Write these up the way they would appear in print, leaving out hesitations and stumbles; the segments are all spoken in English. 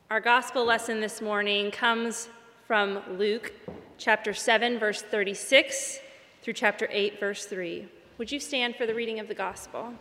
Our gospel lesson this morning comes from Luke chapter 7, verse 36 through chapter 8, verse 3. Would you stand for the reading of the gospel?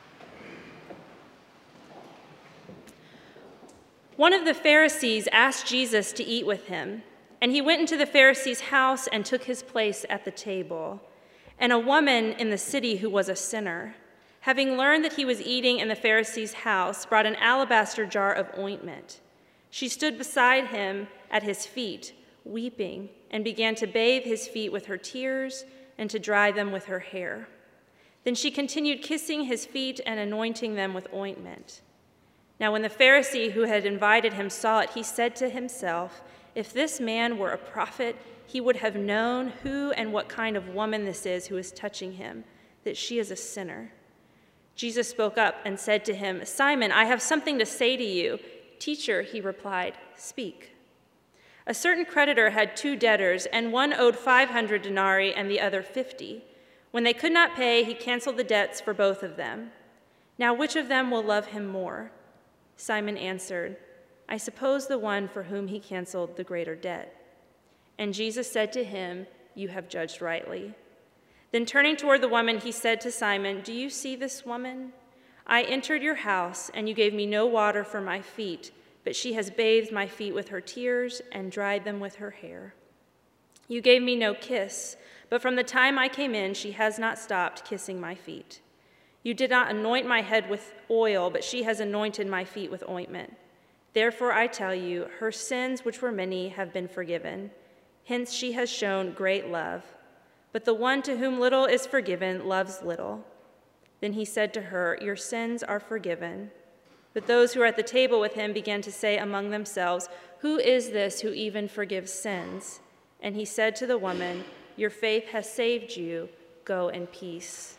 One of the Pharisees asked Jesus to eat with him, and he went into the Pharisee's house and took his place at the table. And a woman in the city who was a sinner, having learned that he was eating in the Pharisee's house, brought an alabaster jar of ointment. She stood beside him at his feet, weeping, and began to bathe his feet with her tears and to dry them with her hair. Then she continued kissing his feet and anointing them with ointment. Now when the Pharisee who had invited him saw it, he said to himself, "If this man were a prophet, he would have known who and what kind of woman this is who is touching him, that she is a sinner." Jesus spoke up and said to him, "Simon, I have something to say to you." "Teacher," he replied, "speak." A certain creditor had 2 debtors, and one owed 500 denarii and the other 50. When they could not pay, he canceled the debts for both of them. "Now which of them will love him more?" Simon answered, "I suppose the one for whom he canceled the greater debt." And Jesus said to him, "You have judged rightly." Then turning toward the woman, he said to Simon, "Do you see this woman? I entered your house, and you gave me no water for my feet, but she has bathed my feet with her tears and dried them with her hair. You gave me no kiss, but from the time I came in, she has not stopped kissing my feet. You did not anoint my head with oil, but she has anointed my feet with ointment. Therefore I tell you, her sins, which were many, have been forgiven. Hence she has shown great love. But the one to whom little is forgiven loves little." Then he said to her, "Your sins are forgiven." But those who were at the table with him began to say among themselves, "Who is this who even forgives sins?" And he said to the woman, "Your faith has saved you. Go in peace."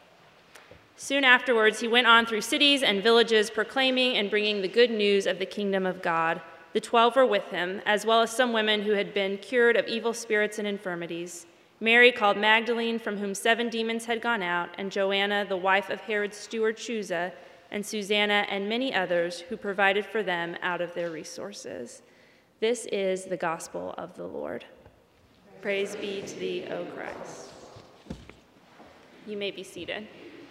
Soon afterwards, he went on through cities and villages, proclaiming and bringing the good news of the kingdom of God. The 12 were with him, as well as some women who had been cured of evil spirits and infirmities. Mary, called Magdalene, from whom 7 demons had gone out, and Joanna, the wife of Herod's steward Chuza, and Susanna, and many others who provided for them out of their resources. This is the gospel of the Lord. Praise be to thee, O Christ. You may be seated.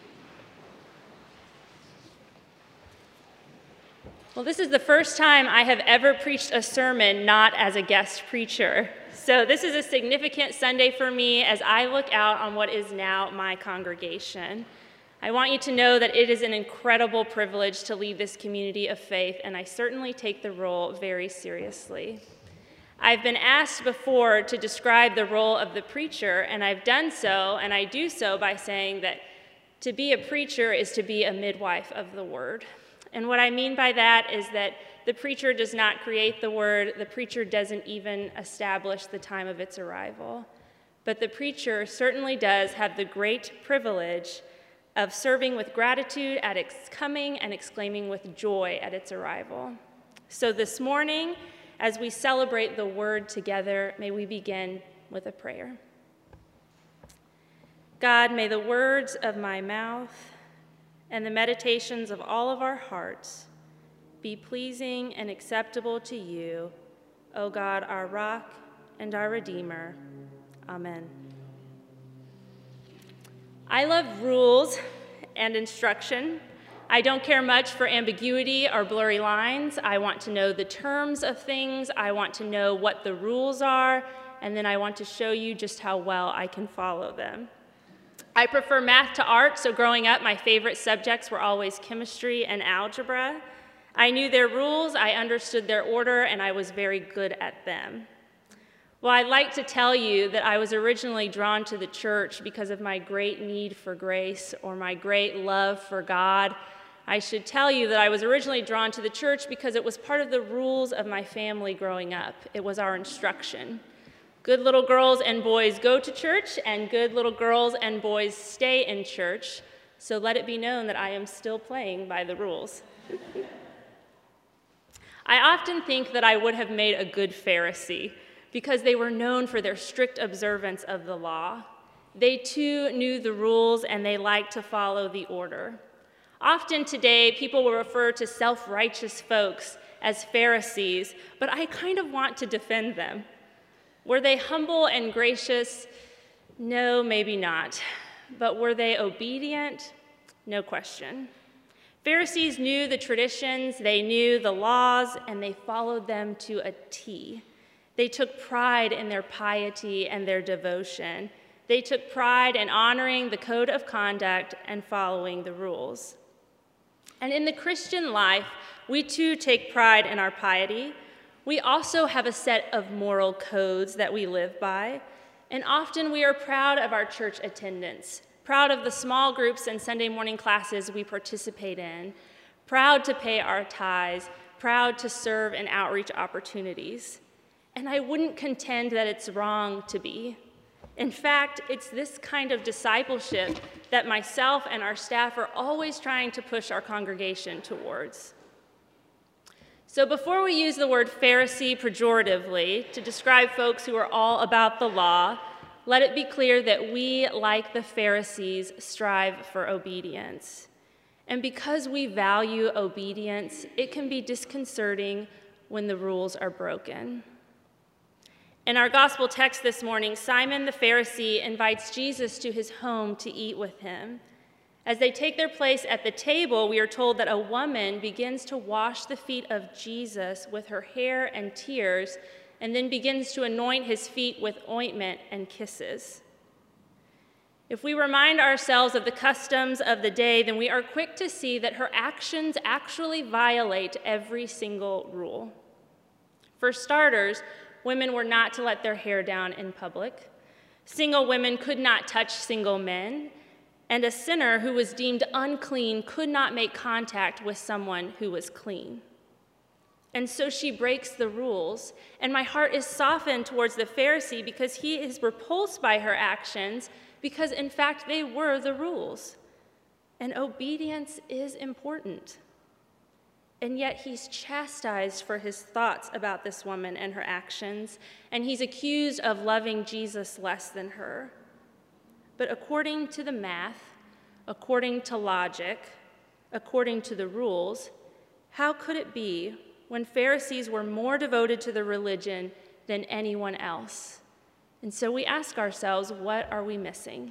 Well, this is the first time I have ever preached a sermon not as a guest preacher. So this is a significant Sunday for me as I look out on what is now my congregation. I want you to know that it is an incredible privilege to lead this community of faith, and I certainly take the role very seriously. I've been asked before to describe the role of the preacher, and I've done so, and I do so by saying that to be a preacher is to be a midwife of the word. And what I mean by that is that the preacher does not create the word. The preacher doesn't even establish the time of its arrival. But the preacher certainly does have the great privilege of serving with gratitude at its coming and exclaiming with joy at its arrival. So this morning, as we celebrate the word together, may we begin with a prayer. God, may the words of my mouth and the meditations of all of our hearts be pleasing and acceptable to you, O God, our rock and our Redeemer. Amen. I love rules and instruction. I don't care much for ambiguity or blurry lines. I want to know the terms of things. I want to know what the rules are, and then I want to show you just how well I can follow them. I prefer math to art, so growing up, my favorite subjects were always chemistry and algebra. I knew their rules, I understood their order, and I was very good at them. Well, I'd like to tell you that I was originally drawn to the church because of my great need for grace or my great love for God. I should tell you that I was originally drawn to the church because it was part of the rules of my family growing up. It was our instruction. Good little girls and boys go to church, and good little girls and boys stay in church. So let it be known that I am still playing by the rules. I often think that I would have made a good Pharisee because they were known for their strict observance of the law. They too knew the rules and they liked to follow the order. Often today, people will refer to self-righteous folks as Pharisees, but I kind of want to defend them. Were they humble and gracious? No, maybe not. But were they obedient? No question. Pharisees knew the traditions, they knew the laws, and they followed them to a T. They took pride in their piety and their devotion. They took pride in honoring the code of conduct and following the rules. And in the Christian life, we too take pride in our piety. We also have a set of moral codes that we live by, and often we are proud of our church attendance, proud of the small groups and Sunday morning classes we participate in, proud to pay our tithes, proud to serve in outreach opportunities. And I wouldn't contend that it's wrong to be. In fact, it's this kind of discipleship that myself and our staff are always trying to push our congregation towards. So before we use the word Pharisee pejoratively to describe folks who are all about the law, let it be clear that we, like the Pharisees, strive for obedience. And because we value obedience, it can be disconcerting when the rules are broken. In our gospel text this morning, Simon the Pharisee invites Jesus to his home to eat with him. As they take their place at the table, we are told that a woman begins to wash the feet of Jesus with her hair and tears, and then begins to anoint his feet with ointment and kisses. If we remind ourselves of the customs of the day, then we are quick to see that her actions actually violate every single rule. For starters, women were not to let their hair down in public. Single women could not touch single men, and a sinner who was deemed unclean could not make contact with someone who was clean. And so she breaks the rules, and my heart is softened towards the Pharisee because he is repulsed by her actions, because in fact they were the rules. And obedience is important. And yet he's chastised for his thoughts about this woman and her actions, and he's accused of loving Jesus less than her. But according to the math, according to logic, according to the rules, how could it be when Pharisees were more devoted to the religion than anyone else? And so we ask ourselves, what are we missing?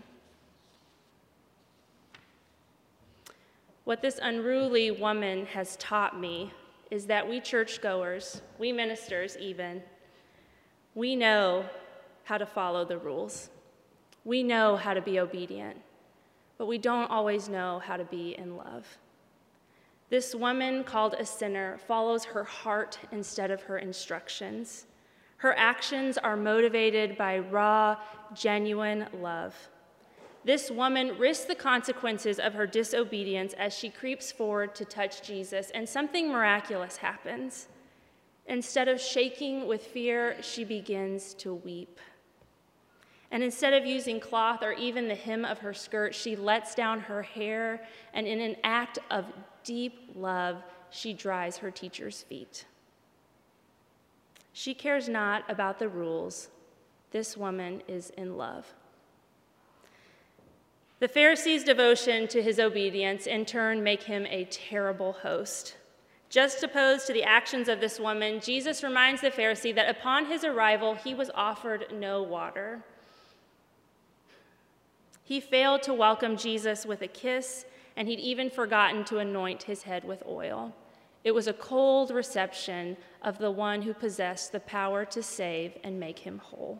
What this unruly woman has taught me is that we churchgoers, we ministers even, we know how to follow the rules. We know how to be obedient, but we don't always know how to be in love. This woman, called a sinner, follows her heart instead of her instructions. Her actions are motivated by raw, genuine love. This woman risks the consequences of her disobedience as she creeps forward to touch Jesus, and something miraculous happens. Instead of shaking with fear, she begins to weep. And instead of using cloth or even the hem of her skirt, she lets down her hair, and in an act of deep love, she dries her teacher's feet. She cares not about the rules. This woman is in love. The Pharisee's devotion to his obedience in turn make him a terrible host. Juxtaposed to the actions of this woman, Jesus reminds the Pharisee that upon his arrival, he was offered no water. He failed to welcome Jesus with a kiss, and he'd even forgotten to anoint his head with oil. It was a cold reception of the one who possessed the power to save and make him whole.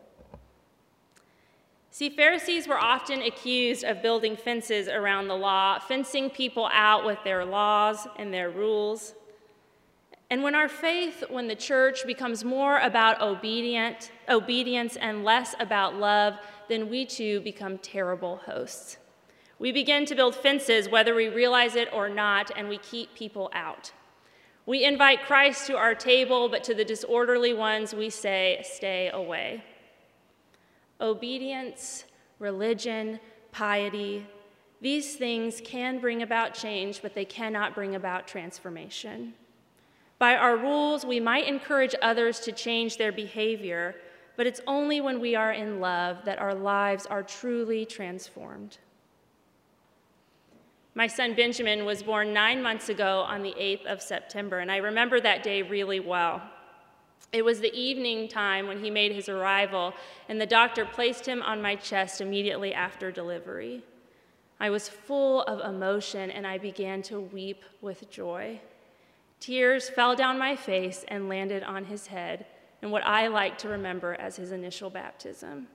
See, Pharisees were often accused of building fences around the law, fencing people out with their laws and their rules. And when our faith, when the church becomes more about obedience and less about love, then we too become terrible hosts. We begin to build fences whether we realize it or not, and we keep people out. We invite Christ to our table, but to the disorderly ones we say, stay away. Obedience, religion, piety, these things can bring about change, but they cannot bring about transformation. By our rules, we might encourage others to change their behavior, but it's only when we are in love that our lives are truly transformed. My son Benjamin was born 9 months ago on the 8th of September, and I remember that day really well. It was the evening time when he made his arrival, and the doctor placed him on my chest immediately after delivery. I was full of emotion, and I began to weep with joy. Tears fell down my face and landed on his head, in what I like to remember as his initial baptism.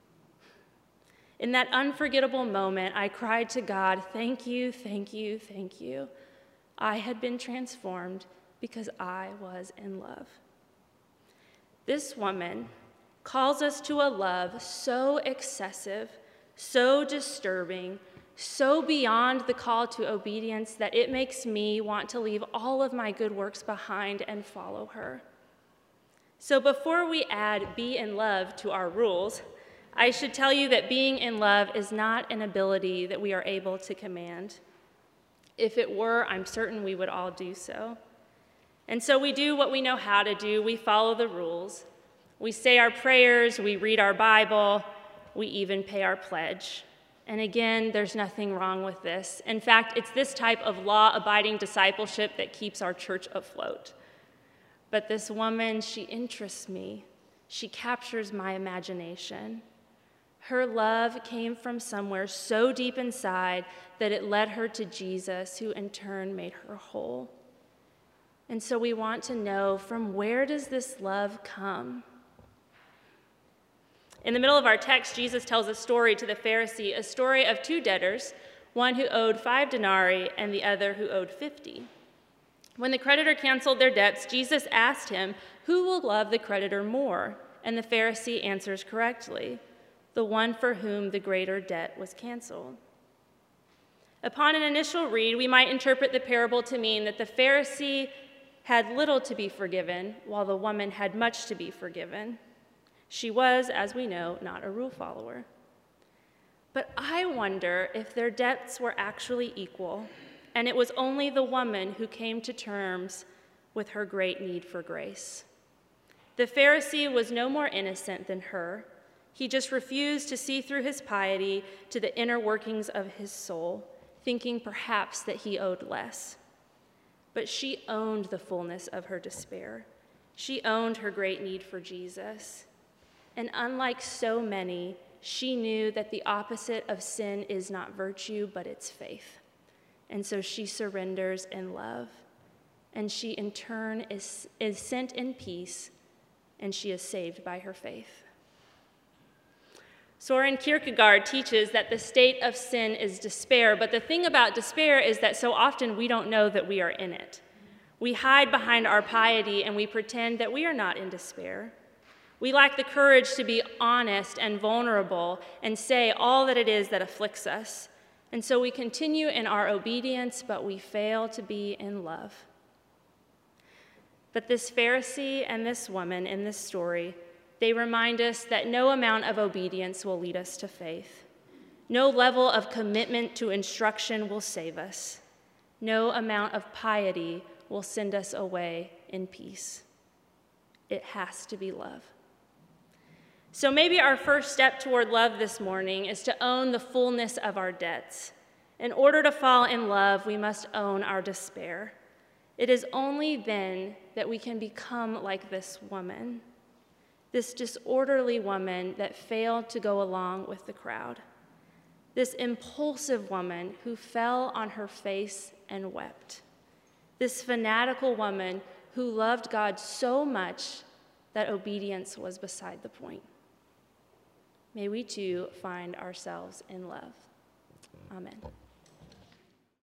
In that unforgettable moment, I cried to God, "Thank you, thank you, thank you." I had been transformed because I was in love. This woman calls us to a love so excessive, so disturbing, so beyond the call to obedience that it makes me want to leave all of my good works behind and follow her. So before we add "be in love" to our rules, I should tell you that being in love is not an ability that we are able to command. If it were, I'm certain we would all do so. And so we do what we know how to do. We follow the rules. We say our prayers, we read our Bible, we even pay our pledge. And again, there's nothing wrong with this. In fact, it's this type of law-abiding discipleship that keeps our church afloat. But this woman, she interests me. She captures my imagination. Her love came from somewhere so deep inside that it led her to Jesus, who in turn made her whole. And so we want to know, from where does this love come? In the middle of our text, Jesus tells a story to the Pharisee, a story of two debtors, one who owed 5 denarii and the other who owed 50. When the creditor canceled their debts, Jesus asked him, "Who will love the creditor more?" And the Pharisee answers correctly, "The one for whom the greater debt was canceled." Upon an initial read, we might interpret the parable to mean that the Pharisee had little to be forgiven, while the woman had much to be forgiven. She was, as we know, not a rule follower. But I wonder if their debts were actually equal, and it was only the woman who came to terms with her great need for grace. The Pharisee was no more innocent than her. He just refused to see through his piety to the inner workings of his soul, thinking perhaps that he owed less. But she owned the fullness of her despair. She owned her great need for Jesus. And unlike so many, she knew that the opposite of sin is not virtue, but it's faith. And so she surrenders in love. And she, in turn, is sent in peace, and she is saved by her faith. Soren Kierkegaard teaches that the state of sin is despair, but the thing about despair is that so often we don't know that we are in it. We hide behind our piety and we pretend that we are not in despair. We lack the courage to be honest and vulnerable and say all that it is that afflicts us. And so we continue in our obedience, but we fail to be in love. But this Pharisee and this woman in this story, they remind us that no amount of obedience will lead us to faith. No level of commitment to instruction will save us. No amount of piety will send us away in peace. It has to be love. So maybe our first step toward love this morning is to own the fullness of our debts. In order to fall in love, we must own our despair. It is only then that we can become like this woman, this disorderly woman that failed to go along with the crowd, this impulsive woman who fell on her face and wept, this fanatical woman who loved God so much that obedience was beside the point. May we too find ourselves in love. Amen.